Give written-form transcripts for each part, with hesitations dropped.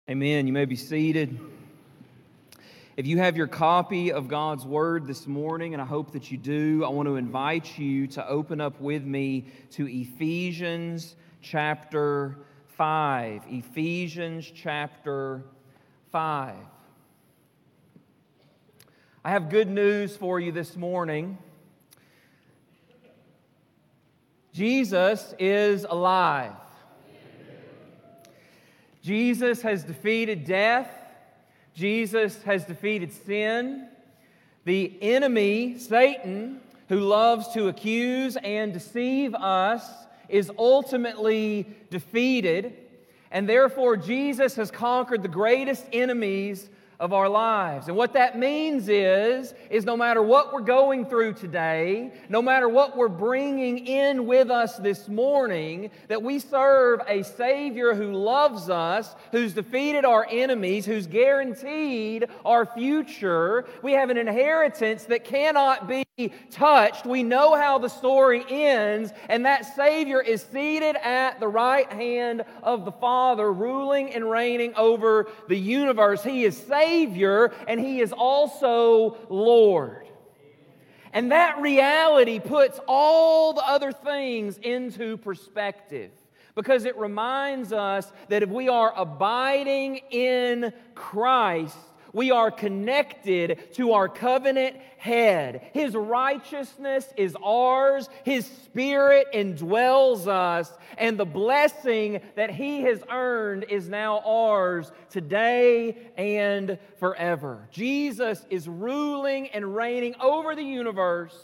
Amen. You may be seated. If you have your copy of God's Word this morning, and I hope that you do, I want to invite you to open up with me to Ephesians chapter 5. Ephesians chapter 5. I have good news for you this morning. Jesus is alive. Jesus has defeated death. Jesus has defeated sin. The enemy, Satan, who loves to accuse and deceive us, is ultimately defeated. And therefore, Jesus has conquered the greatest enemies of our lives. And what that means is no matter what we're going through today, no matter what we're bringing in with us this morning, that we serve a Savior who loves us, who's defeated our enemies, who's guaranteed our future. We have an inheritance that cannot be touched. We know how the story ends, and that Savior is seated at the right hand of the Father, ruling and reigning over the universe. He is Savior, and He is also Lord. And that reality puts all the other things into perspective, because it reminds us that if we are abiding in Christ, we are connected to our covenant head. His righteousness is ours. His Spirit indwells us. And the blessing that He has earned is now ours today and forever. Jesus is ruling and reigning over the universe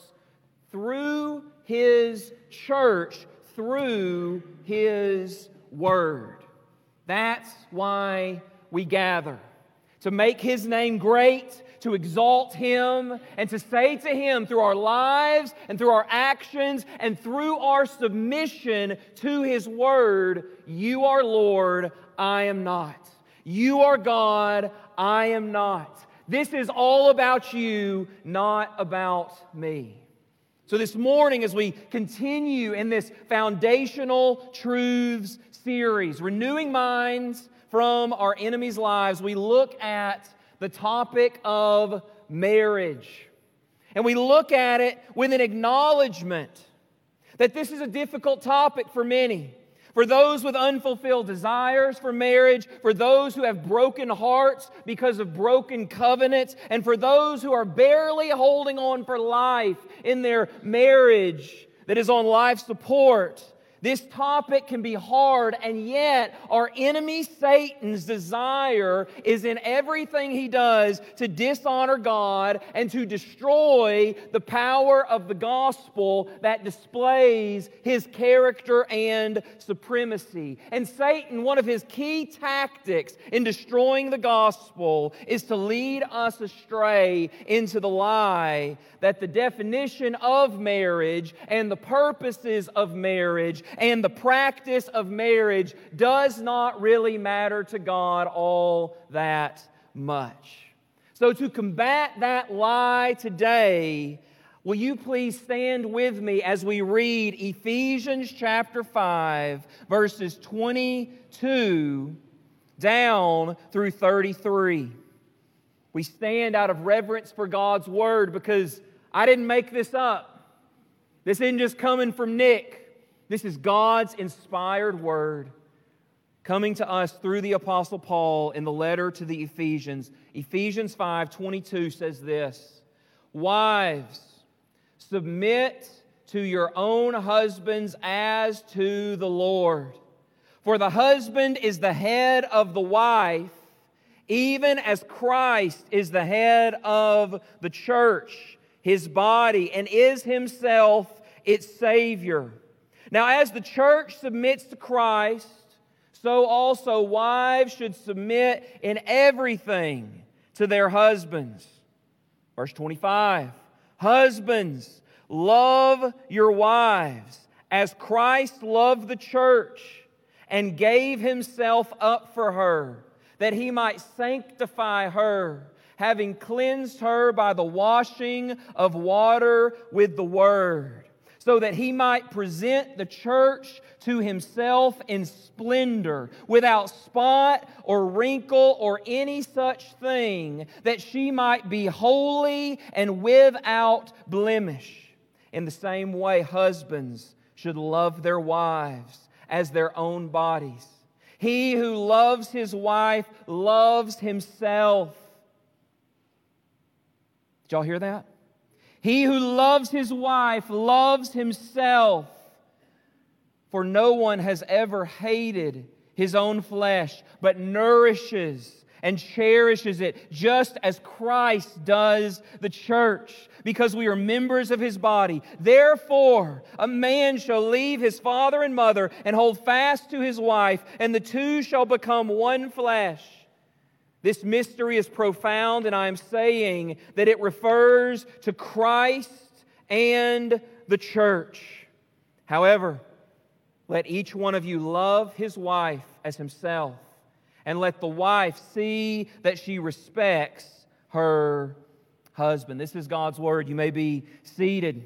through His church, through His Word. That's why we gather. To make His name great, to exalt Him, and to say to Him through our lives and through our actions and through our submission to His Word, You are Lord, I am not. You are God, I am not. This is all about You, not about me. So this morning, as we continue in this foundational truths series, renewing minds from our enemies' lives, we look at the topic of marriage. And we look at it with an acknowledgement that this is a difficult topic for many. For those with unfulfilled desires for marriage, for those who have broken hearts because of broken covenants, and for those who are barely holding on for life in their marriage that is on life support. This topic can be hard, and yet our enemy Satan's desire is in everything he does to dishonor God and to destroy the power of the gospel that displays His character and supremacy. And Satan, one of his key tactics in destroying the gospel is to lead us astray into the lie that the definition of marriage and the purposes of marriage and the practice of marriage does not really matter to God all that much. So to combat that lie today, will you please stand with me as we read Ephesians chapter 5, verses 22 down through 33. We stand out of reverence for God's Word, because I didn't make this up. This isn't just coming from Nick. This is God's inspired Word coming to us through the Apostle Paul in the letter to the Ephesians. Ephesians 5:22 says this: Wives, submit to your own husbands as to the Lord. For the husband is the head of the wife, even as Christ is the head of the church, His body, and is Himself its Savior. Now, as the church submits to Christ, so also wives should submit in everything to their husbands. Verse 25, Husbands, love your wives as Christ loved the church and gave Himself up for her, that He might sanctify her, having cleansed her by the washing of water with the Word, so that He might present the church to Himself in splendor, without spot or wrinkle or any such thing, that she might be holy and without blemish. In the same way, husbands should love their wives as their own bodies. He who loves his wife loves himself. Did y'all hear that? He who loves his wife loves himself. For no one has ever hated his own flesh, but nourishes and cherishes it, just as Christ does the church, because we are members of His body. Therefore, a man shall leave his father and mother and hold fast to his wife, and the two shall become one flesh. This mystery is profound, and I am saying that it refers to Christ and the church. However, let each one of you love his wife as himself, and let the wife see that she respects her husband. This is God's Word. You may be seated.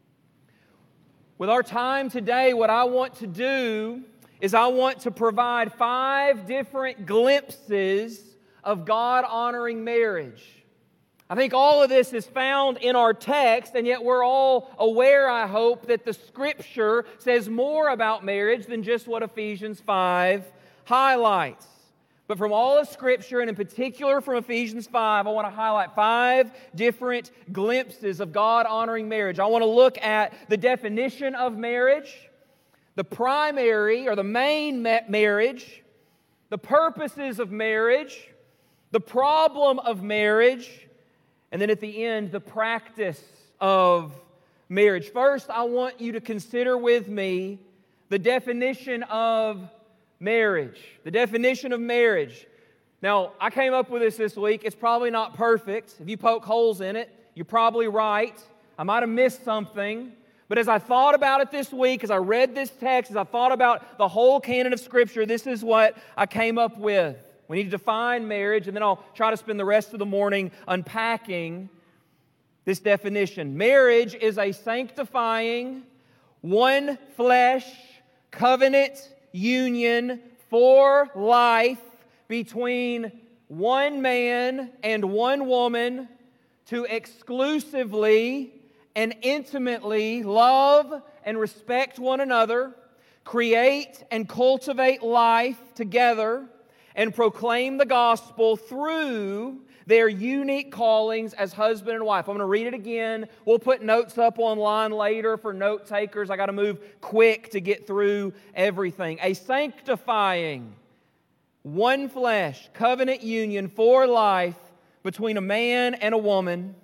With our time today, what I want to do is I want to provide 5 different glimpses of God-honoring marriage. I think all of this is found in our text, and yet we're all aware, I hope, that the Scripture says more about marriage than just what Ephesians 5 highlights. But from all of Scripture, and in particular from Ephesians 5, I want to highlight 5 different glimpses of God-honoring marriage. I want to look at the definition of marriage, the primary or the main marriage, the purposes of marriage, the problem of marriage, and then at the end, the practice of marriage. First, I want you to consider with me the definition of marriage. The definition of marriage. Now, I came up with this week. It's probably not perfect. If you poke holes in it, you're probably right. I might have missed something. But as I thought about it this week, as I read this text, as I thought about the whole canon of Scripture, this is what I came up with. We need to define marriage, and then I'll try to spend the rest of the morning unpacking this definition. Marriage is a sanctifying, one flesh, covenant union for life between one man and one woman to exclusively and intimately love and respect one another, create and cultivate life together, and proclaim the gospel through their unique callings as husband and wife. I'm going to read it again. We'll put notes up online later for note takers. I got to move quick to get through everything. A sanctifying, one flesh, covenant union for life between a man and a woman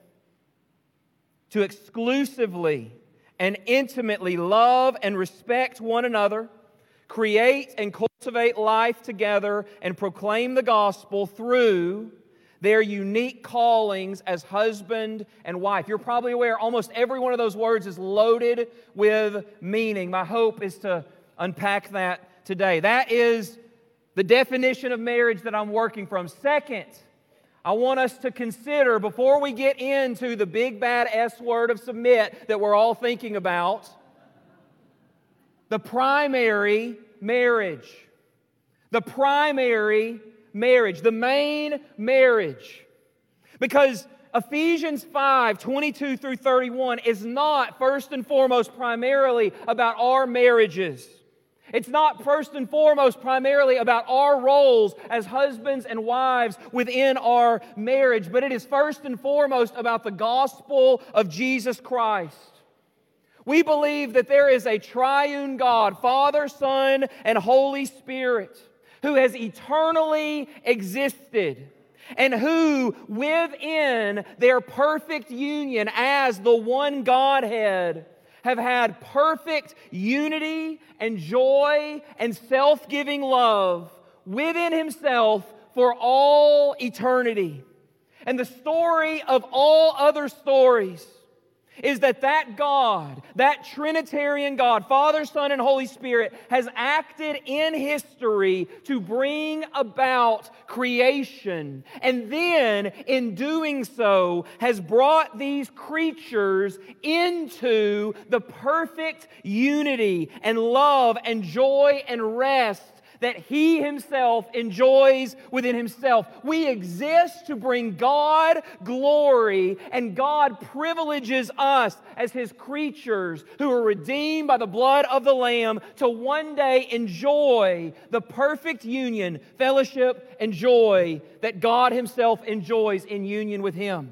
to exclusively and intimately love and respect one another, create and cultivate life together, and proclaim the gospel through their unique callings as husband and wife. You're probably aware almost every one of those words is loaded with meaning. My hope is to unpack that today. That is the definition of marriage that I'm working from. Second, I want us to consider, before we get into the big bad S word of submit that we're all thinking about, the primary marriage. The primary marriage, the main marriage. Because Ephesians 5, 22 through 31 is not first and foremost primarily about our marriages. It's not first and foremost primarily about our roles as husbands and wives within our marriage, but it is first and foremost about the gospel of Jesus Christ. We believe that there is a triune God, Father, Son, and Holy Spirit, who has eternally existed, and who, within their perfect union as the one Godhead, have had perfect unity and joy and self-giving love within Himself for all eternity. And the story of all other stories is that God, that Trinitarian God, Father, Son, and Holy Spirit, has acted in history to bring about creation. And then, in doing so, has brought these creatures into the perfect unity and love and joy and rest that He Himself enjoys within Himself. We exist to bring God glory, and God privileges us as His creatures who are redeemed by the blood of the Lamb to one day enjoy the perfect union, fellowship, and joy that God Himself enjoys in union with Him.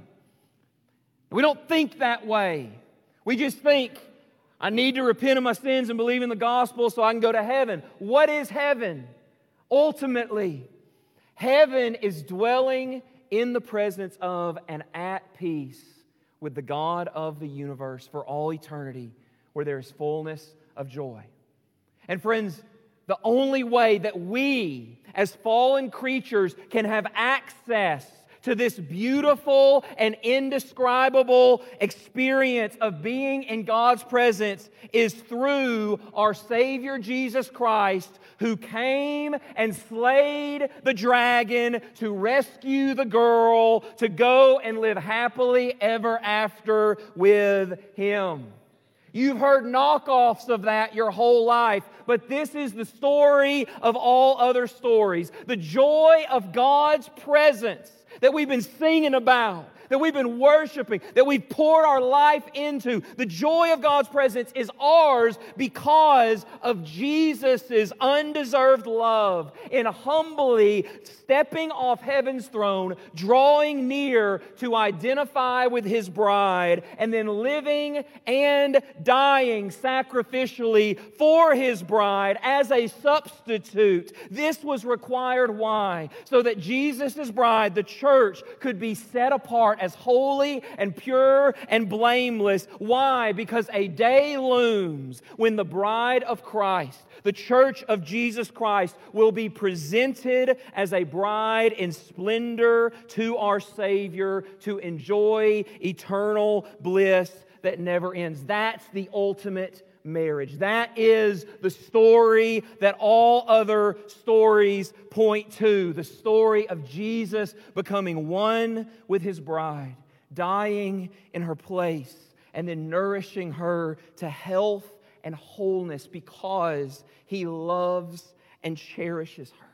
We don't think that way. We just think, I need to repent of my sins and believe in the gospel so I can go to heaven. What is heaven? Ultimately, heaven is dwelling in the presence of and at peace with the God of the universe for all eternity, where there is fullness of joy. And friends, the only way that we, as fallen creatures, can have access to this beautiful and indescribable experience of being in God's presence is through our Savior Jesus Christ, who came and slayed the dragon to rescue the girl to go and live happily ever after with Him. You've heard knockoffs of that your whole life, but this is the story of all other stories. The joy of God's presence that we've been singing about, that we've been worshiping, that we've poured our life into. The joy of God's presence is ours because of Jesus' undeserved love in humbly stepping off heaven's throne, drawing near to identify with His bride, and then living and dying sacrificially for His bride as a substitute. This was required. Why? So that Jesus' bride, the church, could be set apart as holy and pure and blameless. Why? Because a day looms when the bride of Christ, the church of Jesus Christ, will be presented as a bride in splendor to our Savior to enjoy eternal bliss that never ends. That's the ultimate marriage. That is the story that all other stories point to. The story of Jesus becoming one with His bride, dying in her place, and then nourishing her to health and wholeness because He loves and cherishes her.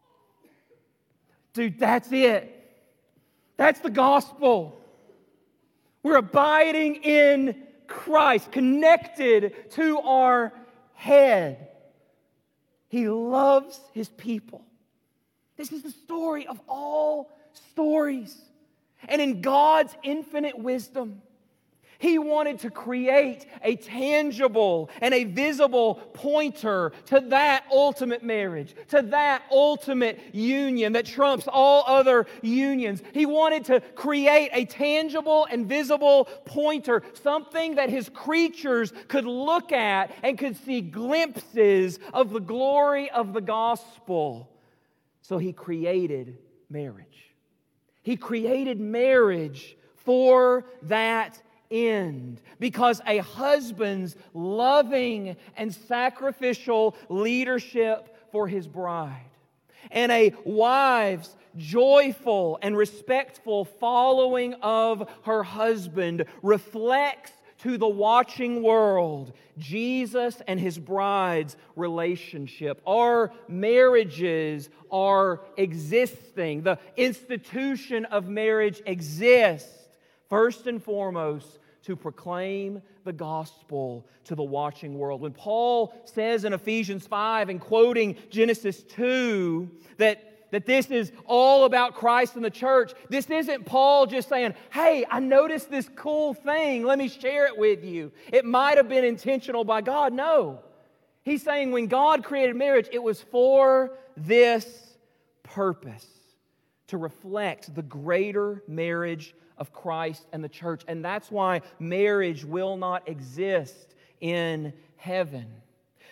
Dude, that's it. That's the gospel. We're abiding in Christ, connected to our head. He loves His people. This is the story of all stories. And in God's infinite wisdom, He wanted to create a tangible and a visible pointer to that ultimate marriage, to that ultimate union that trumps all other unions. He wanted to create a tangible and visible pointer, something that His creatures could look at and could see glimpses of the glory of the gospel. So He created marriage. He created marriage for that end, because a husband's loving and sacrificial leadership for his bride and a wife's joyful and respectful following of her husband reflects to the watching world Jesus and His bride's relationship. Our marriages are existing. The institution of marriage exists first and foremost to proclaim the gospel to the watching world. When Paul says in Ephesians 5 and quoting Genesis 2 that this is all about Christ and the church, this isn't Paul just saying, hey, I noticed this cool thing, let me share it with you. It might have been intentional by God. No. He's saying when God created marriage, it was for this purpose, to reflect the greater marriage of Christ and the church. And that's why marriage will not exist in heaven.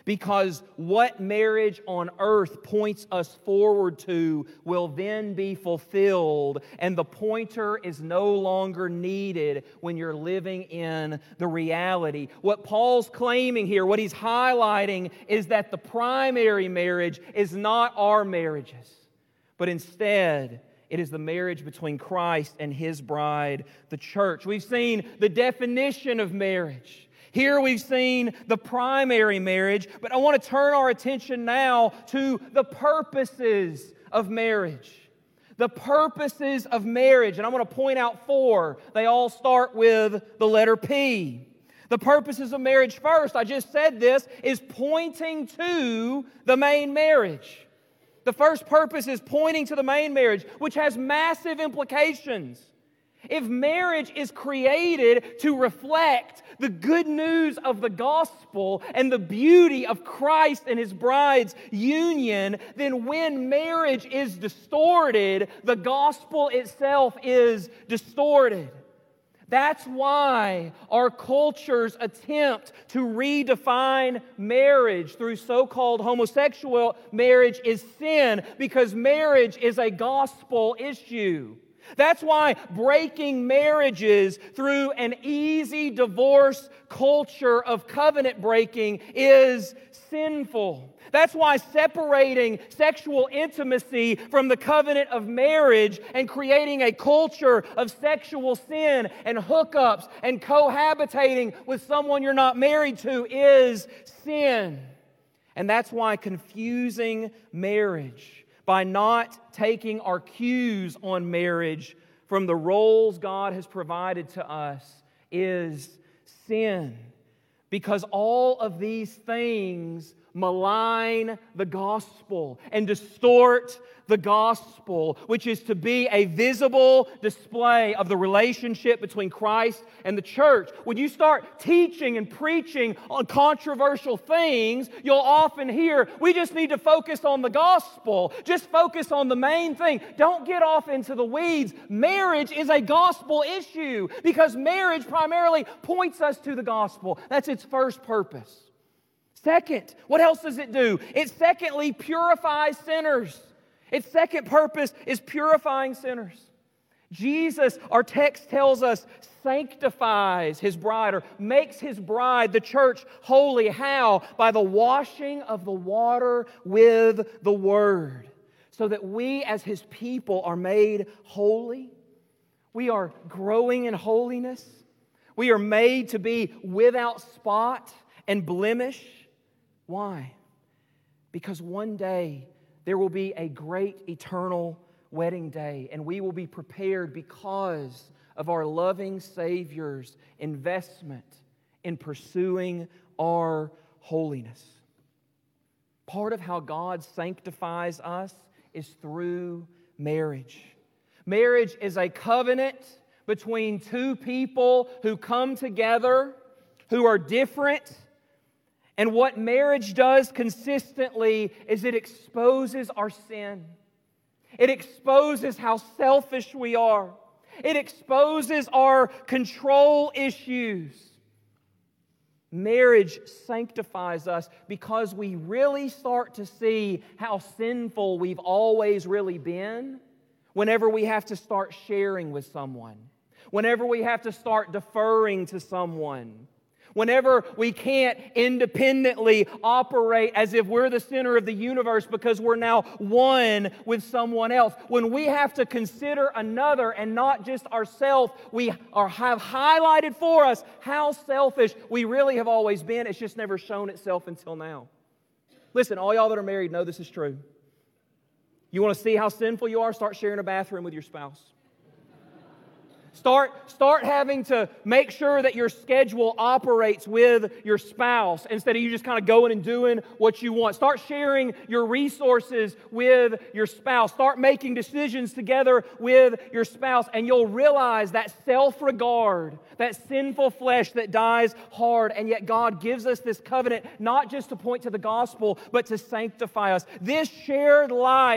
Because what marriage on earth points us forward to will then be fulfilled, and the pointer is no longer needed when you're living in the reality. What Paul's claiming here, what he's highlighting, is that the primary marriage is not our marriages, but instead it is the marriage between Christ and His bride, the church. We've seen the definition of marriage. Here we've seen the primary marriage, but I want to turn our attention now to the purposes of marriage. The purposes of marriage, and I'm going to point out 4. They all start with the letter P. The purposes of marriage first, I just said this, is pointing to the main marriage. The first purpose is pointing to the main marriage, which has massive implications. If marriage is created to reflect the good news of the gospel and the beauty of Christ and His bride's union, then when marriage is distorted, the gospel itself is distorted. That's why our culture's attempt to redefine marriage through so-called homosexual marriage is sin, because marriage is a gospel issue. That's why breaking marriages through an easy divorce culture of covenant breaking is sinful. That's why separating sexual intimacy from the covenant of marriage and creating a culture of sexual sin and hookups and cohabitating with someone you're not married to is sin. And that's why confusing marriage by not taking our cues on marriage from the roles God has provided to us is sin. Because all of these things malign the gospel and distort the gospel, which is to be a visible display of the relationship between Christ and the church. When you start teaching and preaching on controversial things, you'll often hear, we just need to focus on the gospel. Just focus on the main thing. Don't get off into the weeds. Marriage is a gospel issue because marriage primarily points us to the gospel. That's its first purpose. Second, what else does it do? It secondly purifies sinners. Its second purpose is purifying sinners. Jesus, our text tells us, sanctifies His bride or makes His bride, the church, holy. How? By the washing of the water with the Word. So that we as His people are made holy. We are growing in holiness. We are made to be without spot and blemish. Why? Because one day there will be a great eternal wedding day, and we will be prepared because of our loving Savior's investment in pursuing our holiness. Part of how God sanctifies us is through marriage. Marriage is a covenant between two people who come together, who are different. And what marriage does consistently is it exposes our sin. It exposes how selfish we are. It exposes our control issues. Marriage sanctifies us because we really start to see how sinful we've always really been whenever we have to start sharing with someone, whenever we have to start deferring to someone. Whenever we can't independently operate as if we're the center of the universe because we're now one with someone else. When we have to consider another and not just ourselves, we have highlighted for us how selfish we really have always been. It's just never shown itself until now. Listen, all y'all that are married know this is true. You want to see how sinful you are? Start sharing a bathroom with your spouse. Start having to make sure that your schedule operates with your spouse instead of you just kind of going and doing what you want. Start sharing your resources with your spouse. Start making decisions together with your spouse, and you'll realize that self-regard, that sinful flesh that dies hard, and yet God gives us this covenant not just to point to the gospel, but to sanctify us. This shared life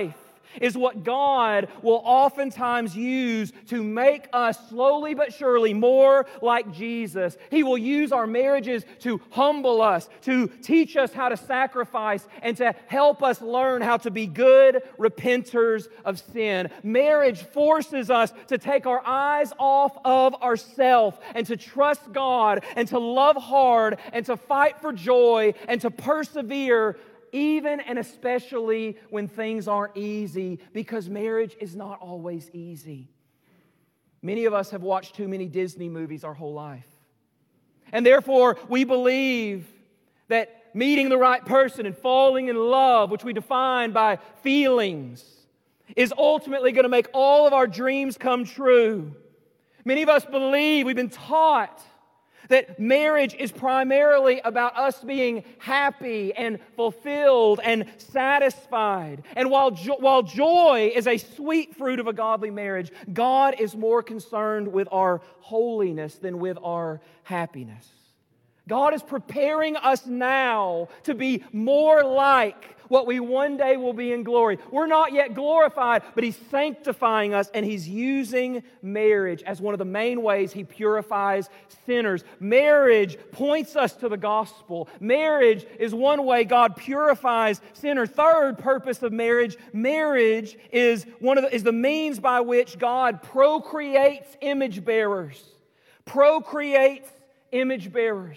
is what God will oftentimes use to make us slowly but surely more like Jesus. He will use our marriages to humble us, to teach us how to sacrifice, and to help us learn how to be good repenters of sin. Marriage forces us to take our eyes off of ourselves and to trust God and to love hard and to fight for joy and to persevere even and especially when things aren't easy, because marriage is not always easy. Many of us have watched too many Disney movies our whole life. And therefore, we believe that meeting the right person and falling in love, which we define by feelings, is ultimately going to make all of our dreams come true. Many of us believe, we've been taught, that marriage is primarily about us being happy and fulfilled and satisfied. And while joy is a sweet fruit of a godly marriage, God is more concerned with our holiness than with our happiness. God is preparing us now to be more like what we one day will be in glory. We're not yet glorified, but He's sanctifying us, and He's using marriage as one of the main ways He purifies sinners. Marriage points us to the gospel. Marriage is one way God purifies sinners. Third purpose of marriage, marriage is the means by which God procreates image bearers. Procreates image bearers.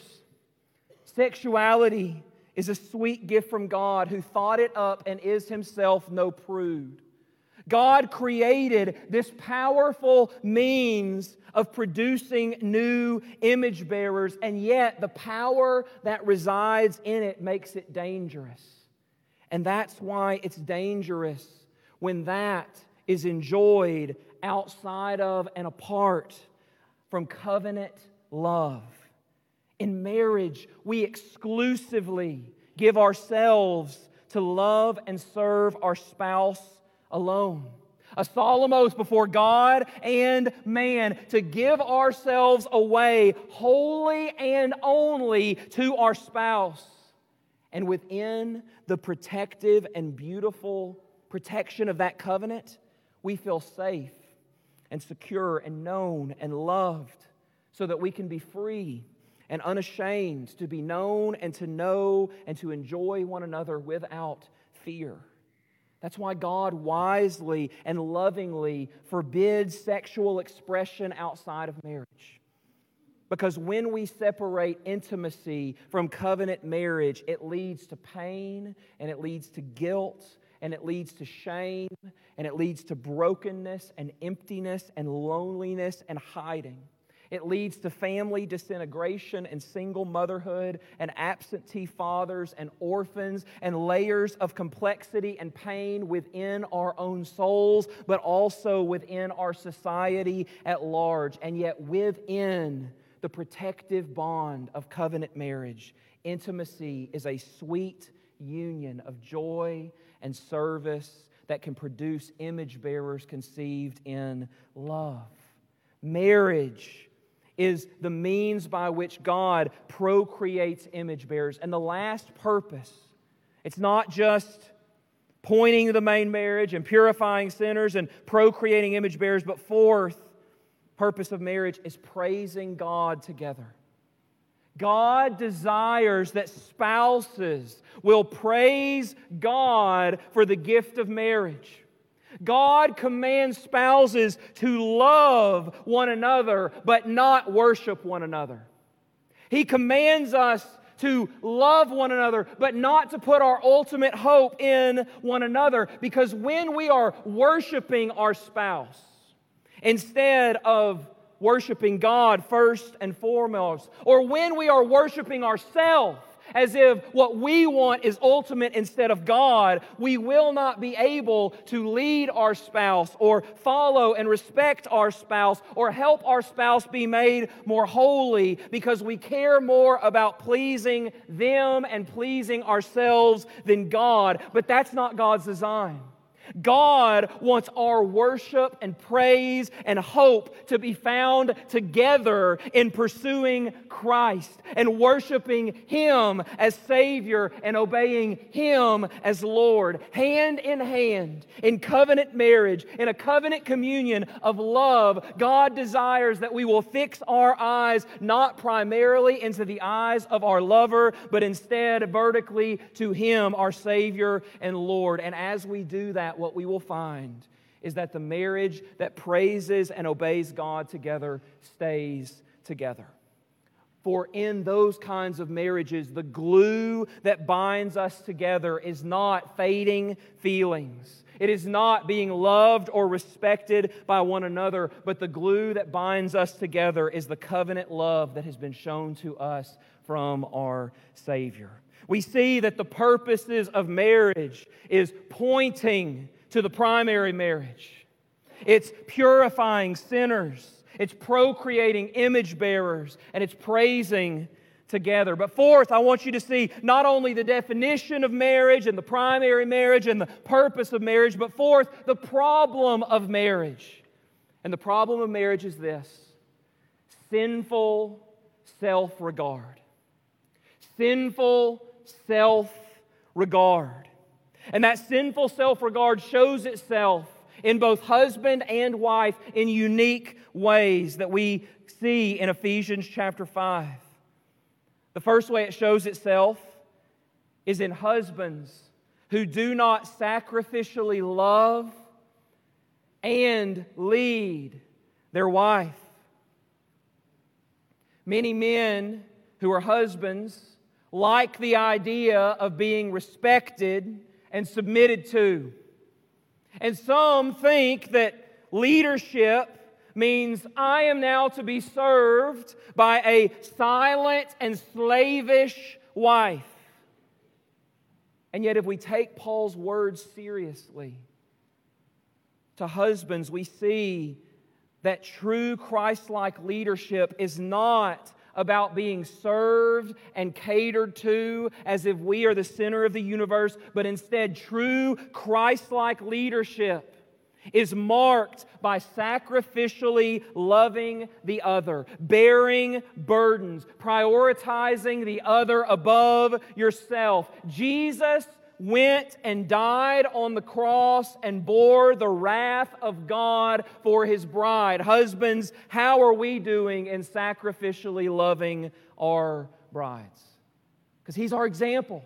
Sexuality is a sweet gift from God, who thought it up and is Himself no prude. God created this powerful means of producing new image bearers, and yet the power that resides in it makes it dangerous. And that's why it's dangerous when that is enjoyed outside of and apart from covenant love. In marriage, we exclusively give ourselves to love and serve our spouse alone. A solemn oath before God and man to give ourselves away wholly and only to our spouse. And within the protective and beautiful protection of that covenant, we feel safe and secure and known and loved, so that we can be free and unashamed to be known and to know and to enjoy one another without fear. That's why God wisely and lovingly forbids sexual expression outside of marriage. Because when we separate intimacy from covenant marriage, it leads to pain, and it leads to guilt, and it leads to shame, and it leads to brokenness and emptiness and loneliness and hiding. It leads to family disintegration and single motherhood and absentee fathers and orphans and layers of complexity and pain within our own souls, but also within our society at large. And yet within the protective bond of covenant marriage, intimacy is a sweet union of joy and service that can produce image bearers conceived in love. Marriage is the means by which God procreates image bearers. And the last purpose, it's not just pointing to the main marriage and purifying sinners and procreating image bearers, but fourth purpose of marriage is praising God together. God desires that spouses will praise God for the gift of marriage. God commands spouses to love one another, but not worship one another. He commands us to love one another, but not to put our ultimate hope in one another. Because when we are worshiping our spouse, instead of worshiping God first and foremost, or when we are worshiping ourselves, as if what we want is ultimate instead of God, we will not be able to lead our spouse or follow and respect our spouse or help our spouse be made more holy, because we care more about pleasing them and pleasing ourselves than God. But that's not God's design. God wants our worship and praise and hope to be found together in pursuing Christ and worshiping Him as Savior and obeying Him as Lord, hand in covenant marriage, in a covenant communion of love. God desires that we will fix our eyes not primarily into the eyes of our lover, but instead vertically to Him, our Savior and Lord. And as we do that, what we will find is that the marriage that praises and obeys God together stays together. For in those kinds of marriages, the glue that binds us together is not fading feelings. It is not being loved or respected by one another, but the glue that binds us together is the covenant love that has been shown to us from our Savior. We see that the purposes of marriage is pointing to the primary marriage. It's purifying sinners. It's procreating image bearers. And it's praising together. But fourth, I want you to see not only the definition of marriage and the primary marriage and the purpose of marriage, but fourth, the problem of marriage. And the problem of marriage is this: sinful self-regard. Sinful self-regard. And that sinful self-regard shows itself in both husband and wife in unique ways that we see in Ephesians chapter 5. The first way it shows itself is in husbands who do not sacrificially love and lead their wife. Many men who are husbands like the idea of being respected and submitted to. And some think that leadership means I am now to be served by a silent and slavish wife. And yet if we take Paul's words seriously to husbands, we see that true Christ-like leadership is not about being served and catered to as if we are the center of the universe, but instead true Christ-like leadership is marked by sacrificially loving the other, bearing burdens, prioritizing the other above yourself. Jesus went and died on the cross and bore the wrath of God for His bride. Husbands, how are we doing in sacrificially loving our brides? Because He's our example.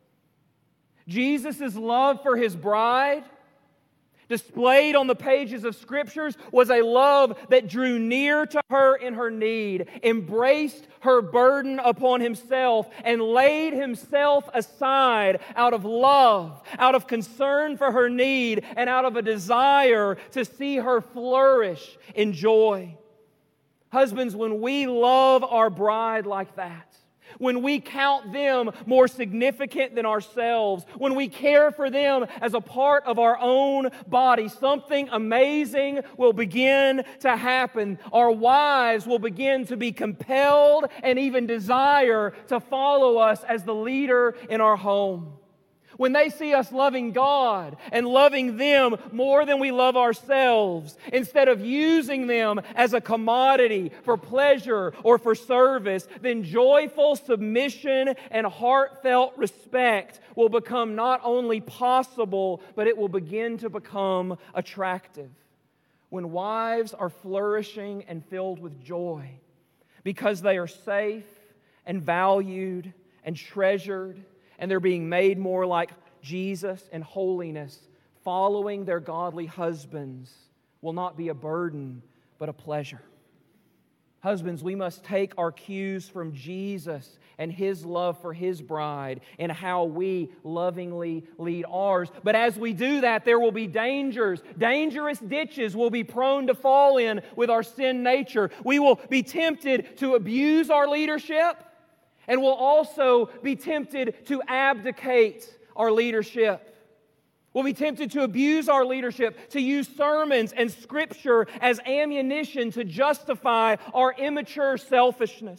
Jesus' love for His bride, displayed on the pages of Scriptures, was a love that drew near to her in her need, embraced her burden upon Himself, and laid Himself aside out of love, out of concern for her need, and out of a desire to see her flourish in joy. Husbands, when we love our bride like that, when we count them more significant than ourselves, when we care for them as a part of our own body, something amazing will begin to happen. Our wives will begin to be compelled and even desire to follow us as the leader in our home. When they see us loving God and loving them more than we love ourselves, instead of using them as a commodity for pleasure or for service, then joyful submission and heartfelt respect will become not only possible, but it will begin to become attractive. When wives are flourishing and filled with joy because they are safe and valued and treasured, and they're being made more like Jesus in holiness, following their godly husbands will not be a burden, but a pleasure. Husbands, we must take our cues from Jesus and His love for His bride and how we lovingly lead ours. But as we do that, there will be dangers. Dangerous ditches we'll be prone to fall in with our sin nature. We will be tempted to abuse our leadership, and we'll also be tempted to abdicate our leadership. We'll be tempted to abuse our leadership, to use sermons and Scripture as ammunition to justify our immature selfishness,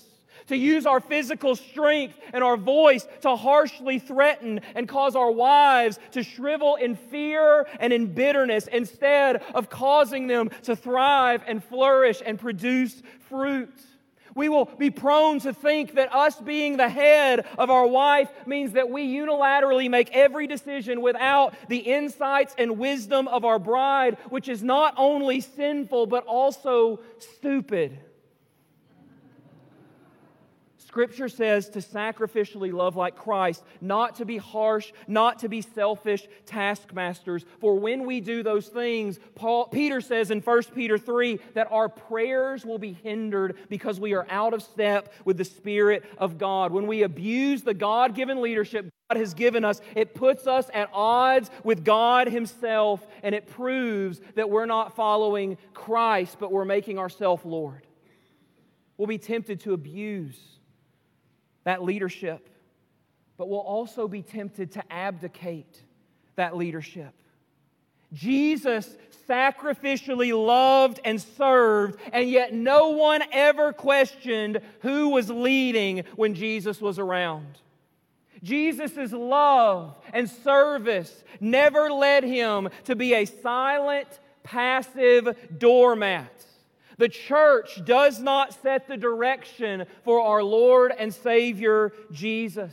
to use our physical strength and our voice to harshly threaten and cause our wives to shrivel in fear and in bitterness instead of causing them to thrive and flourish and produce fruit. We will be prone to think that us being the head of our wife means that we unilaterally make every decision without the insights and wisdom of our bride, which is not only sinful but also stupid. Scripture says to sacrificially love like Christ, not to be harsh, not to be selfish taskmasters. For when we do those things, Peter says in 1 Peter 3 that our prayers will be hindered because we are out of step with the Spirit of God. When we abuse the God-given leadership God has given us, it puts us at odds with God Himself, and it proves that we're not following Christ, but we're making ourselves Lord. We'll be tempted to abuse that leadership, but we'll also be tempted to abdicate that leadership. Jesus sacrificially loved and served, and yet no one ever questioned who was leading when Jesus was around. Jesus' love and service never led Him to be a silent, passive doormat. The church does not set the direction for our Lord and Savior, Jesus.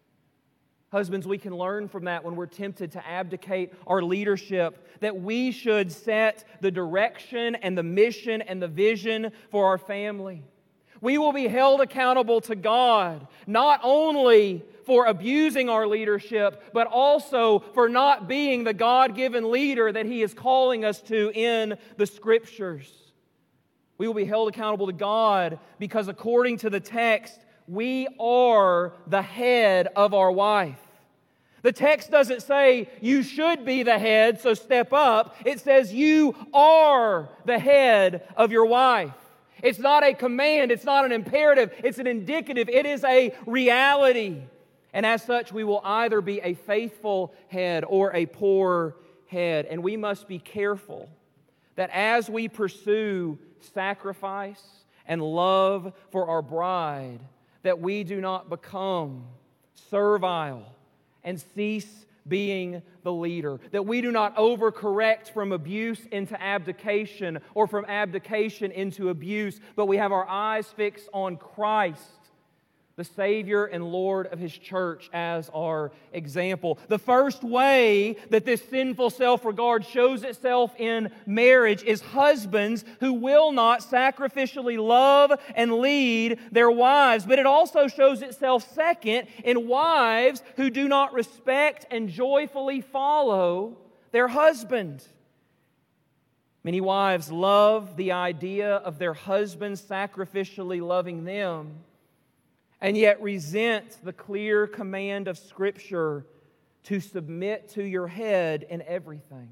Husbands, we can learn from that when we're tempted to abdicate our leadership, that we should set the direction and the mission and the vision for our family. We will be held accountable to God, not only for abusing our leadership, but also for not being the God-given leader that He is calling us to in the Scriptures. We will be held accountable to God because according to the text, we are the head of our wife. The text doesn't say you should be the head, so step up. It says you are the head of your wife. It's not a command, it's not an imperative, it's an indicative, it is a reality. And as such, we will either be a faithful head or a poor head. And we must be careful that as we pursue sacrifice and love for our bride, that we do not become servile and cease being the leader, that we do not overcorrect from abuse into abdication or from abdication into abuse, but we have our eyes fixed on Christ, the Savior and Lord of His church, as our example. The first way that this sinful self-regard shows itself in marriage is husbands who will not sacrificially love and lead their wives. But it also shows itself, second, in wives who do not respect and joyfully follow their husband. Many wives love the idea of their husbands sacrificially loving them, and yet resent the clear command of Scripture to submit to your head in everything.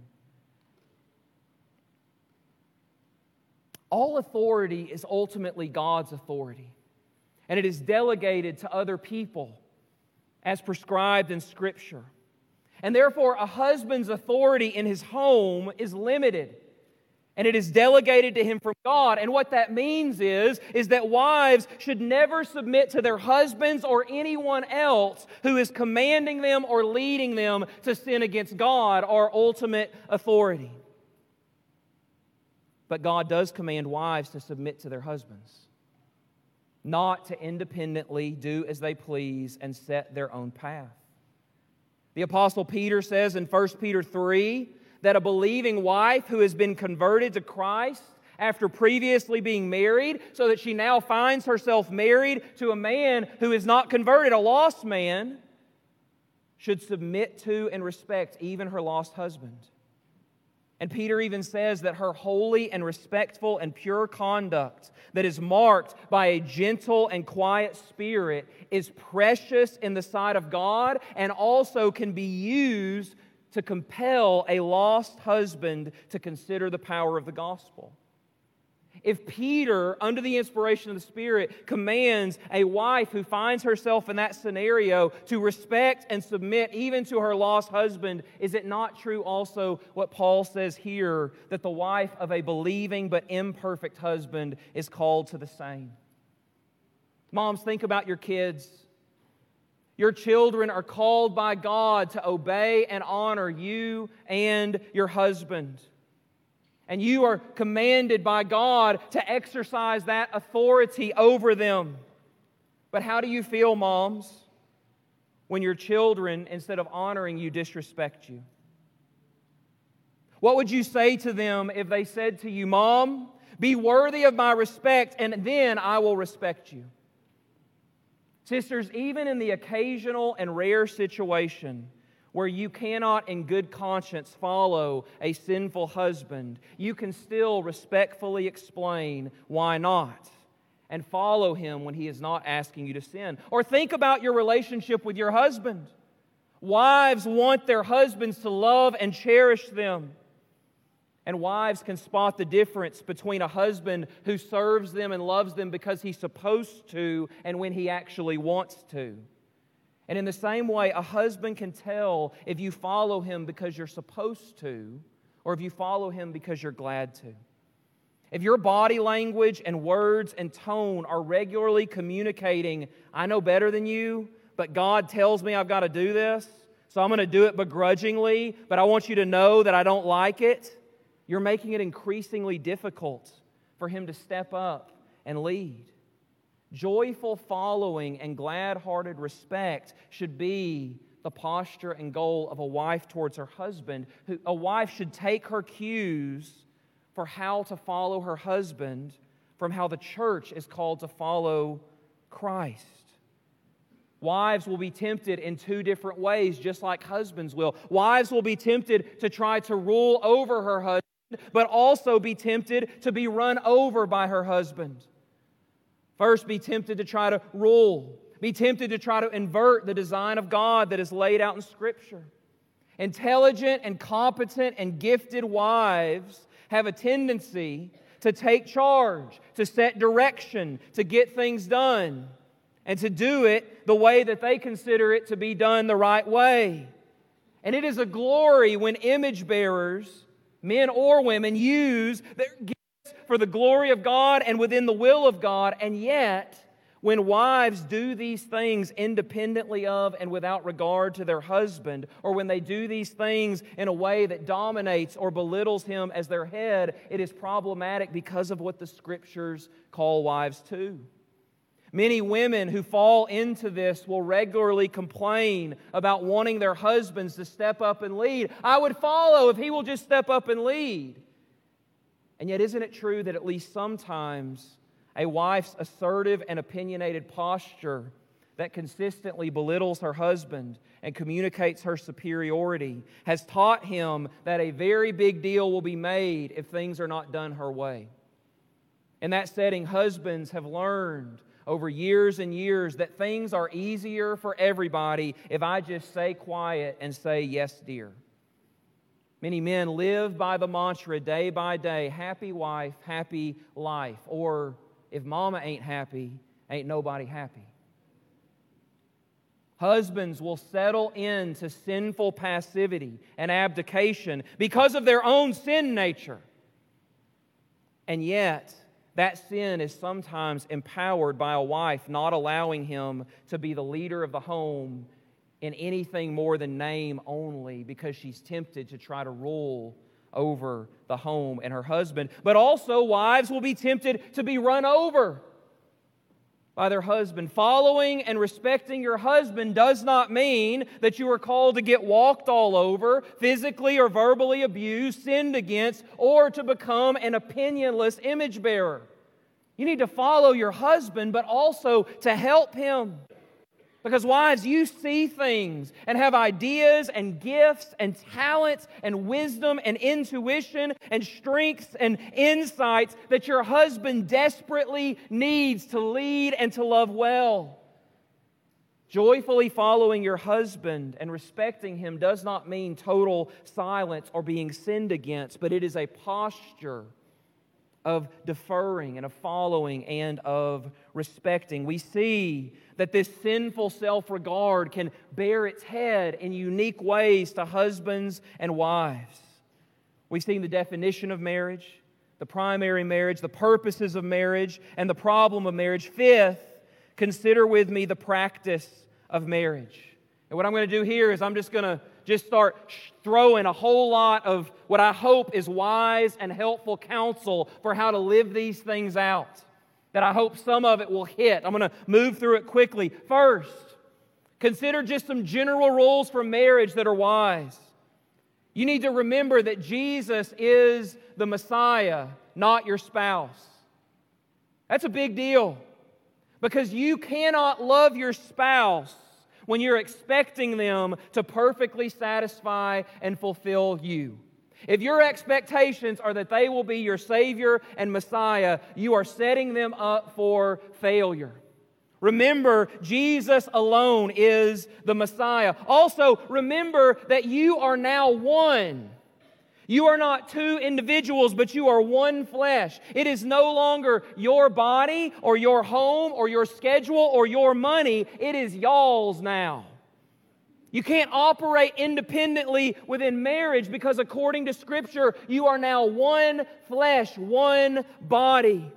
All authority is ultimately God's authority, and it is delegated to other people as prescribed in Scripture. And therefore, a husband's authority in his home is limited, and it is delegated to him from God. And what that means is that wives should never submit to their husbands or anyone else who is commanding them or leading them to sin against God, our ultimate authority. But God does command wives to submit to their husbands, not to independently do as they please and set their own path. The Apostle Peter says in 1 Peter 3 that a believing wife who has been converted to Christ after previously being married, so that she now finds herself married to a man who is not converted, a lost man, should submit to and respect even her lost husband. And Peter even says that her holy and respectful and pure conduct that is marked by a gentle and quiet spirit is precious in the sight of God and also can be used to compel a lost husband to consider the power of the gospel. If Peter, under the inspiration of the Spirit, commands a wife who finds herself in that scenario to respect and submit even to her lost husband, is it not true also what Paul says here, that the wife of a believing but imperfect husband is called to the same? Moms, think about your kids. Your children are called by God to obey and honor you and your husband. And you are commanded by God to exercise that authority over them. But how do you feel, moms, when your children, instead of honoring you, disrespect you? What would you say to them if they said to you, Mom, be worthy of my respect, and then I will respect you? Sisters, even in the occasional and rare situation where you cannot in good conscience follow a sinful husband, you can still respectfully explain why not and follow him when he is not asking you to sin. Or think about your relationship with your husband. Wives want their husbands to love and cherish them. And wives can spot the difference between a husband who serves them and loves them because he's supposed to and when he actually wants to. And in the same way, a husband can tell if you follow him because you're supposed to or if you follow him because you're glad to. If your body language and words and tone are regularly communicating, I know better than you, but God tells me I've got to do this, so I'm going to do it begrudgingly, but I want you to know that I don't like it, you're making it increasingly difficult for him to step up and lead. Joyful following and glad-hearted respect should be the posture and goal of a wife towards her husband. A wife should take her cues for how to follow her husband from how the church is called to follow Christ. Wives will be tempted in two different ways, just like husbands will. Wives will be tempted to try to rule over her husband, but also be tempted to be run over by her husband. First, be tempted to try to rule. Be tempted to try to invert the design of God that is laid out in Scripture. Intelligent and competent and gifted wives have a tendency to take charge, to set direction, to get things done, and to do it the way that they consider it to be done the right way. And it is a glory when image bearers, men or women, use their gifts for the glory of God and within the will of God. And yet, when wives do these things independently of and without regard to their husband, or when they do these things in a way that dominates or belittles him as their head, it is problematic because of what the Scriptures call wives to. Many women who fall into this will regularly complain about wanting their husbands to step up and lead. I would follow if he will just step up and lead. And yet, isn't it true that at least sometimes a wife's assertive and opinionated posture that consistently belittles her husband and communicates her superiority has taught him that a very big deal will be made if things are not done her way? In that setting, husbands have learned over years and years that things are easier for everybody if I just say quiet and say, yes, dear. Many men live by the mantra day by day, happy wife, happy life. Or if mama ain't happy, ain't nobody happy. Husbands will settle into sinful passivity and abdication because of their own sin nature. And yet, that sin is sometimes empowered by a wife not allowing him to be the leader of the home in anything more than name only because she's tempted to try to rule over the home and her husband. But also, wives will be tempted to be run over by their husband. Following and respecting your husband does not mean that you are called to get walked all over, physically or verbally abused, sinned against, or to become an opinionless image bearer. You need to follow your husband, but also to help him. Because wives, you see things and have ideas and gifts and talents and wisdom and intuition and strengths and insights that your husband desperately needs to lead and to love well. Joyfully following your husband and respecting him does not mean total silence or being sinned against, but it is a posture of deferring and of following and of respecting. We see that this sinful self-regard can bear its head in unique ways to husbands and wives. We've seen the definition of marriage, the primary marriage, the purposes of marriage, and the problem of marriage. Fifth, consider with me the practice of marriage. And what I'm going to do here is I'm just going to start throwing a whole lot of what I hope is wise and helpful counsel for how to live these things out, that I hope some of it will hit. I'm going to move through it quickly. First, consider just some general rules for marriage that are wise. You need to remember that Jesus is the Messiah, not your spouse. That's a big deal, because you cannot love your spouse when you're expecting them to perfectly satisfy and fulfill you. If your expectations are that they will be your Savior and Messiah, you are setting them up for failure. Remember, Jesus alone is the Messiah. Also, remember that you are now one. You are not two individuals, but you are one flesh. It is no longer your body or your home or your schedule or your money. It is y'all's now. You can't operate independently within marriage because according to Scripture, you are now one flesh, one body.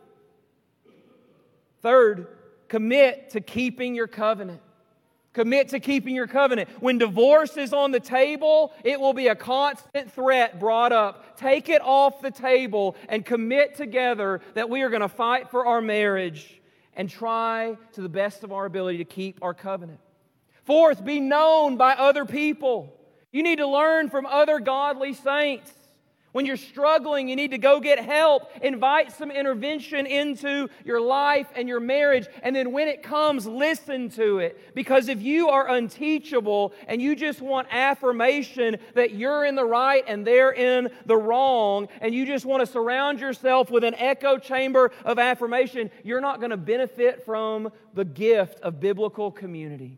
Third, commit to keeping your covenant. Commit to keeping your covenant. When divorce is on the table, it will be a constant threat brought up. Take it off the table and commit together that we are going to fight for our marriage and try to the best of our ability to keep our covenant. Fourth, be known by other people. You need to learn from other godly saints. When you're struggling, you need to go get help. Invite some intervention into your life and your marriage. And then when it comes, listen to it. Because if you are unteachable and you just want affirmation that you're in the right and they're in the wrong, and you just want to surround yourself with an echo chamber of affirmation, you're not going to benefit from the gift of biblical community.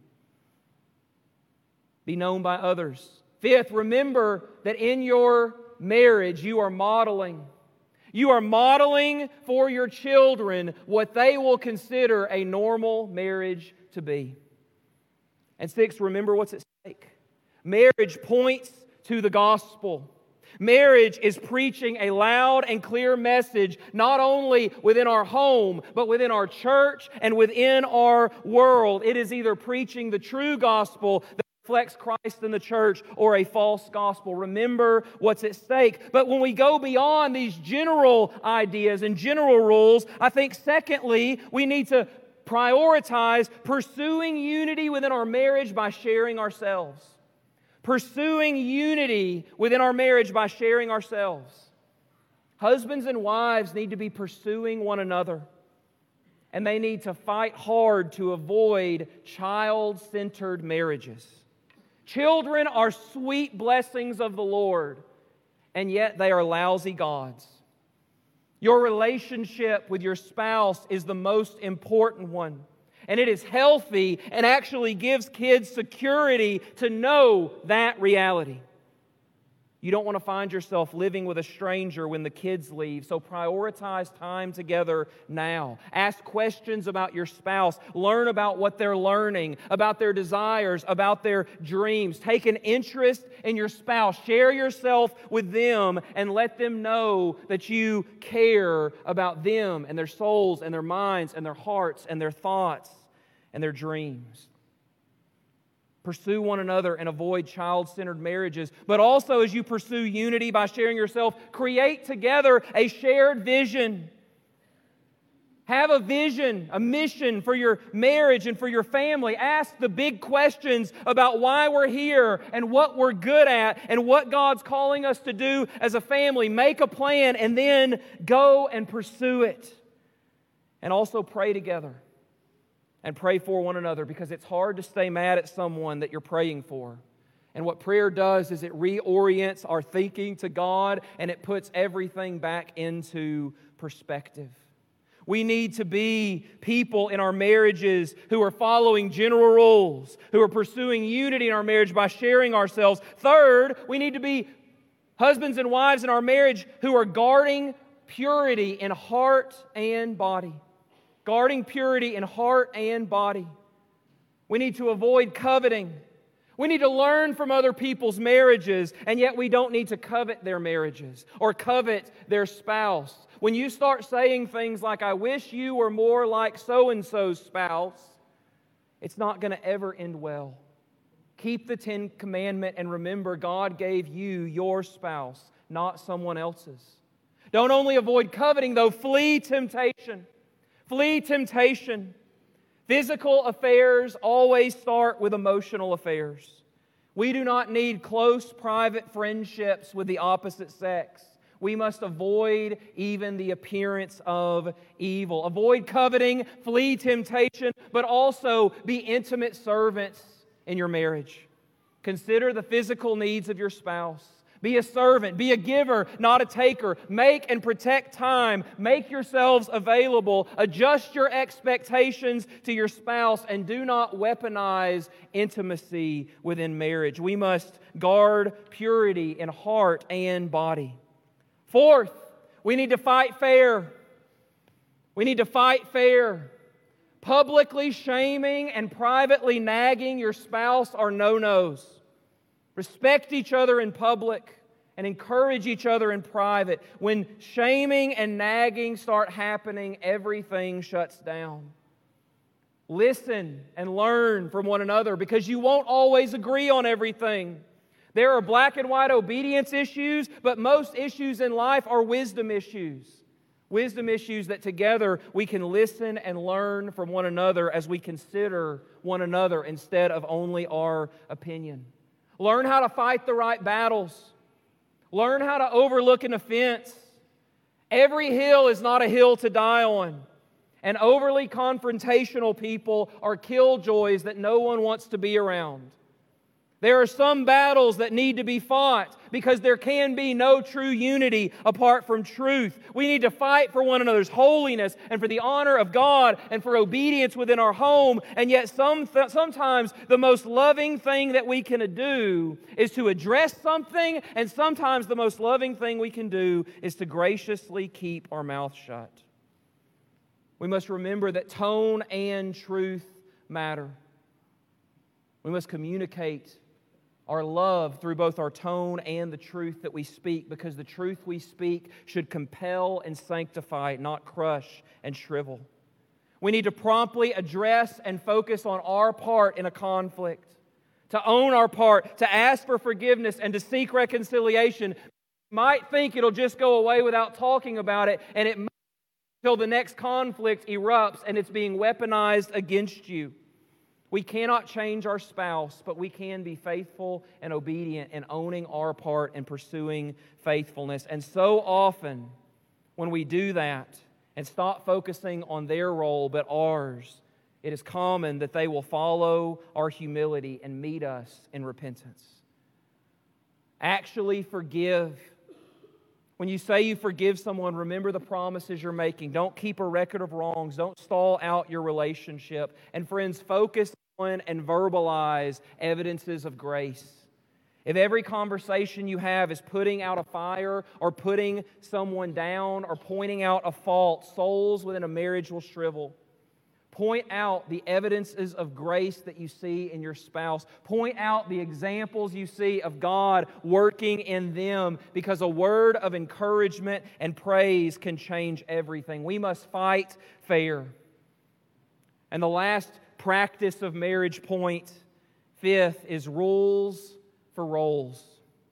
Be known by others. Fifth, remember that in your marriage, you are modeling. You are modeling for your children what they will consider a normal marriage to be. And sixth, remember what's at stake. Marriage points to the gospel. Marriage is preaching a loud and clear message, not only within our home, but within our church and within our world. It is either preaching the true gospel that reflects Christ in the church or a false gospel. Remember what's at stake. But when we go beyond these general ideas and general rules, I think secondly, we need to prioritize pursuing unity within our marriage by sharing ourselves. Pursuing unity within our marriage by sharing ourselves. Husbands and wives need to be pursuing one another. And they need to fight hard to avoid child-centered marriages. Children are sweet blessings of the Lord, and yet they are lousy gods. Your relationship with your spouse is the most important one. And it is healthy and actually gives kids security to know that reality. You don't want to find yourself living with a stranger when the kids leave, so prioritize time together now. Ask questions about your spouse. Learn about what they're learning, about their desires, about their dreams. Take an interest in your spouse. Share yourself with them and let them know that you care about them and their souls and their minds and their hearts and their thoughts and their dreams. Pursue one another and avoid child-centered marriages. But also, as you pursue unity by sharing yourself, create together a shared vision. Have a vision, a mission for your marriage and for your family. Ask the big questions about why we're here and what we're good at and what God's calling us to do as a family. Make a plan and then go and pursue it. And also pray together. And pray for one another, because it's hard to stay mad at someone that you're praying for. And what prayer does is it reorients our thinking to God, and it puts everything back into perspective. We need to be people in our marriages who are following general rules, who are pursuing unity in our marriage by sharing ourselves. Third, we need to be husbands and wives in our marriage who are guarding purity in heart and body. Guarding purity in heart and body. We need to avoid coveting. We need to learn from other people's marriages, and yet we don't need to covet their marriages or covet their spouse. When you start saying things like, I wish you were more like so-and-so's spouse, it's not going to ever end well. Keep the 10 Commandments and remember God gave you your spouse, not someone else's. Don't only avoid coveting, though, flee temptation. Flee temptation. Physical affairs always start with emotional affairs. We do not need close private friendships with the opposite sex. We must avoid even the appearance of evil. Avoid coveting, flee temptation, but also be intimate servants in your marriage. Consider the physical needs of your spouse. Be a servant. Be a giver, not a taker. Make and protect time. Make yourselves available. Adjust your expectations to your spouse and do not weaponize intimacy within marriage. We must guard purity in heart and body. Fourth, we need to fight fair. We need to fight fair. Publicly shaming and privately nagging your spouse are no-nos. Respect each other in public and encourage each other in private. When shaming and nagging start happening, everything shuts down. Listen and learn from one another because you won't always agree on everything. There are black and white obedience issues, but most issues in life are wisdom issues. Wisdom issues that together we can listen and learn from one another as we consider one another instead of only our opinion. Learn how to fight the right battles. Learn how to overlook an offense. Every hill is not a hill to die on. And overly confrontational people are killjoys that no one wants to be around. There are some battles that need to be fought because there can be no true unity apart from truth. We need to fight for one another's holiness and for the honor of God and for obedience within our home. And yet sometimes the most loving thing that we can do is to address something, and sometimes the most loving thing we can do is to graciously keep our mouth shut. We must remember that tone and truth matter. We must communicate our love through both our tone and the truth that we speak, because the truth we speak should compel and sanctify, not crush and shrivel. We need to promptly address and focus on our part in a conflict, to own our part, to ask for forgiveness, and to seek reconciliation. You might think it'll just go away without talking about it, and it might until the next conflict erupts and it's being weaponized against you. We cannot change our spouse, but we can be faithful and obedient in owning our part and pursuing faithfulness. And so often, when we do that and stop focusing on their role but ours, it is common that they will follow our humility and meet us in repentance. Actually forgive. When you say you forgive someone, remember the promises you're making. Don't keep a record of wrongs. Don't stall out your relationship. And friends, focus on and verbalize evidences of grace. If every conversation you have is putting out a fire or putting someone down or pointing out a fault, souls within a marriage will shrivel. Point out the evidences of grace that you see in your spouse. Point out the examples you see of God working in them, because a word of encouragement and praise can change everything. We must fight fair. And the last practice of marriage point, fifth, is rules for roles.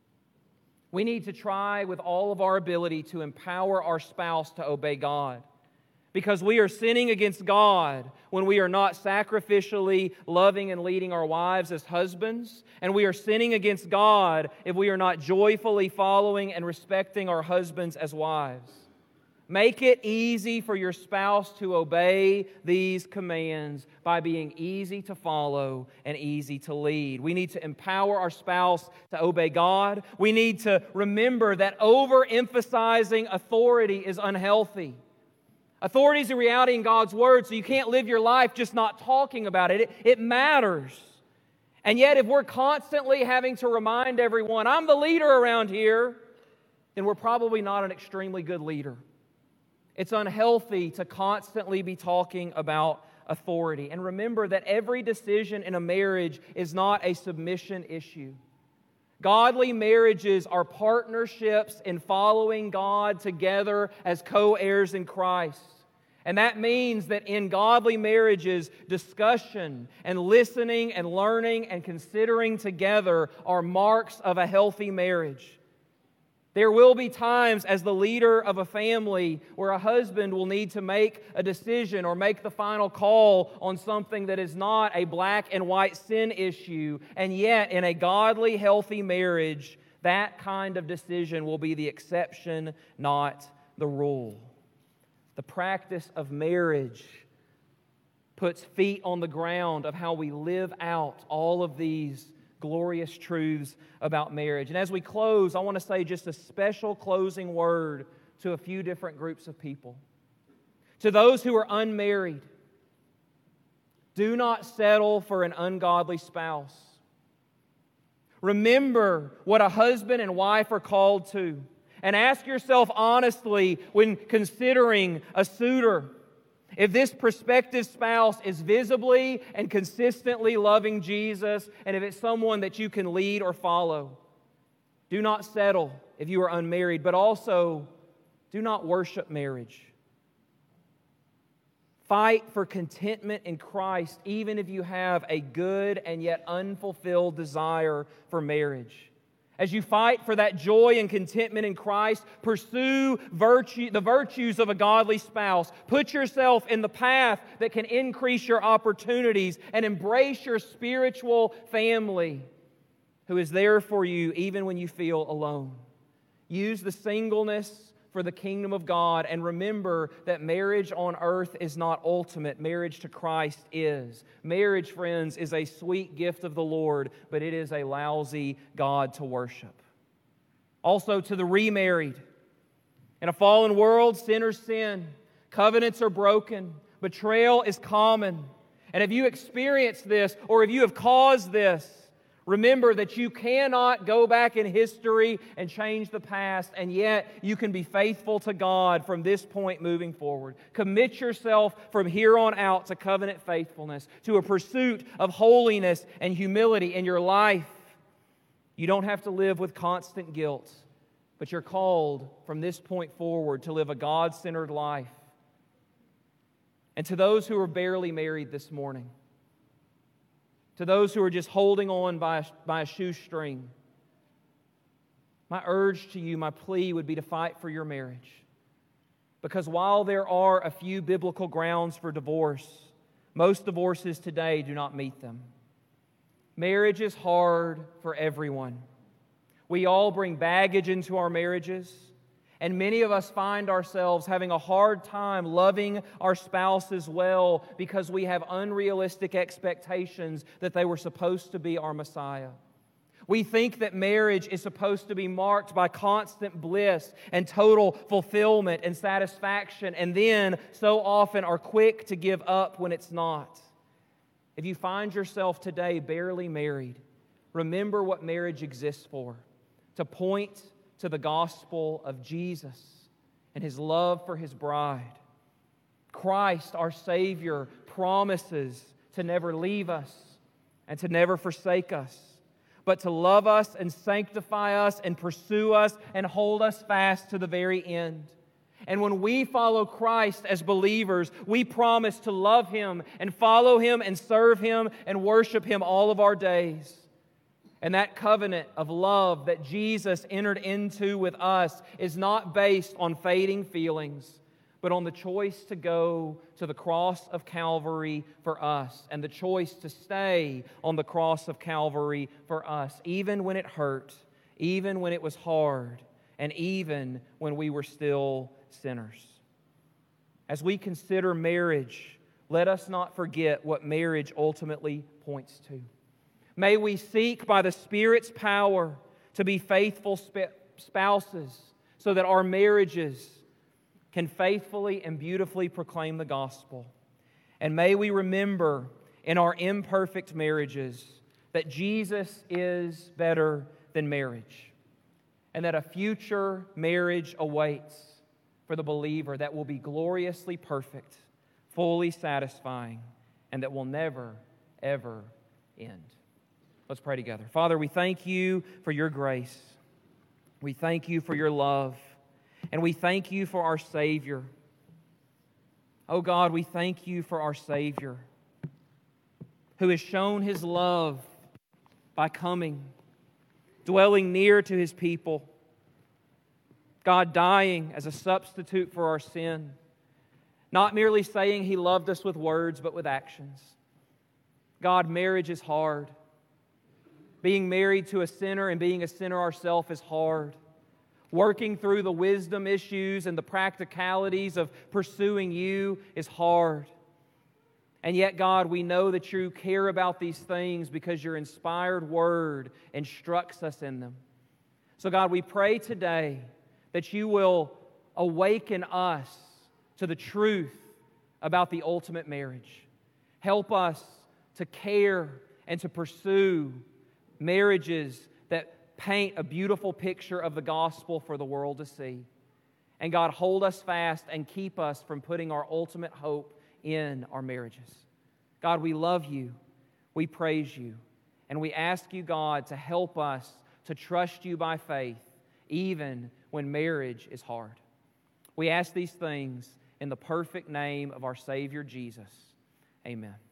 We need to try with all of our ability to empower our spouse to obey God. Because we are sinning against God when we are not sacrificially loving and leading our wives as husbands. And we are sinning against God if we are not joyfully following and respecting our husbands as wives. Make it easy for your spouse to obey these commands by being easy to follow and easy to lead. We need to empower our spouse to obey God. We need to remember that overemphasizing authority is unhealthy. Authority is a reality in God's Word, so you can't live your life just not talking about it. It matters. And yet, if we're constantly having to remind everyone, I'm the leader around here, then we're probably not an extremely good leader. It's unhealthy to constantly be talking about authority. And remember that every decision in a marriage is not a submission issue. Godly marriages are partnerships in following God together as co-heirs in Christ. And that means that in godly marriages, discussion and listening and learning and considering together are marks of a healthy marriage. There will be times as the leader of a family where a husband will need to make a decision or make the final call on something that is not a black and white sin issue. And yet, in a godly, healthy marriage, that kind of decision will be the exception, not the rule. The practice of marriage puts feet on the ground of how we live out all of these glorious truths about marriage. And as we close, I want to say just a special closing word to a few different groups of people. To those who are unmarried, do not settle for an ungodly spouse. Remember what a husband and wife are called to. And ask yourself honestly when considering a suitor, if this prospective spouse is visibly and consistently loving Jesus, and if it's someone that you can lead or follow. Do not settle if you are unmarried, but also do not worship marriage. Fight for contentment in Christ, even if you have a good and yet unfulfilled desire for marriage. As you fight for that joy and contentment in Christ, pursue the virtues of a godly spouse. Put yourself in the path that can increase your opportunities and embrace your spiritual family who is there for you even when you feel alone. Use the singleness for the kingdom of God, and remember that marriage on earth is not ultimate. Marriage to Christ is. Marriage, friends, is a sweet gift of the Lord, but it is a lousy God to worship. Also to the remarried. In a fallen world, sinners sin. Covenants are broken. Betrayal is common. And if you experience this, or if you have caused this, remember that you cannot go back in history and change the past, and yet you can be faithful to God from this point moving forward. Commit yourself from here on out to covenant faithfulness, to a pursuit of holiness and humility in your life. You don't have to live with constant guilt, but you're called from this point forward to live a God-centered life. And to those who are barely married this morning, to those who are just holding on by a shoestring, my urge to you, my plea would be to fight for your marriage. Because while there are a few biblical grounds for divorce, most divorces today do not meet them. Marriage is hard for everyone. We all bring baggage into our marriages, and many of us find ourselves having a hard time loving our spouses well because we have unrealistic expectations that they were supposed to be our Messiah. We think that marriage is supposed to be marked by constant bliss and total fulfillment and satisfaction, and then so often are quick to give up when it's not. If you find yourself today barely married, remember what marriage exists for: to point to the gospel of Jesus and His love for His bride. Christ, our Savior, promises to never leave us and to never forsake us, but to love us and sanctify us and pursue us and hold us fast to the very end. And when we follow Christ as believers, we promise to love Him and follow Him and serve Him and worship Him all of our days. And that covenant of love that Jesus entered into with us is not based on fading feelings, but on the choice to go to the cross of Calvary for us, and the choice to stay on the cross of Calvary for us, even when it hurt, even when it was hard, and even when we were still sinners. As we consider marriage, let us not forget what marriage ultimately points to. May we seek by the Spirit's power to be faithful spouses so that our marriages can faithfully and beautifully proclaim the gospel. And may we remember in our imperfect marriages that Jesus is better than marriage, and that a future marriage awaits for the believer that will be gloriously perfect, fully satisfying, and that will never, ever end. Let's pray together. Father, we thank you for your grace. We thank you for your love. And we thank you for our Savior. Oh God, we thank you for our Savior who has shown His love by coming, dwelling near to His people. God dying as a substitute for our sin. Not merely saying He loved us with words, but with actions. God, marriage is hard. Being married to a sinner and being a sinner ourselves is hard. Working through the wisdom issues and the practicalities of pursuing you is hard. And yet, God, we know that you care about these things because your inspired word instructs us in them. So, God, we pray today that you will awaken us to the truth about the ultimate marriage. Help us to care and to pursue marriages that paint a beautiful picture of the gospel for the world to see. And God, hold us fast and keep us from putting our ultimate hope in our marriages. God, we love you, we praise you, and we ask you, God, to help us to trust you by faith, even when marriage is hard. We ask these things in the perfect name of our Savior Jesus. Amen.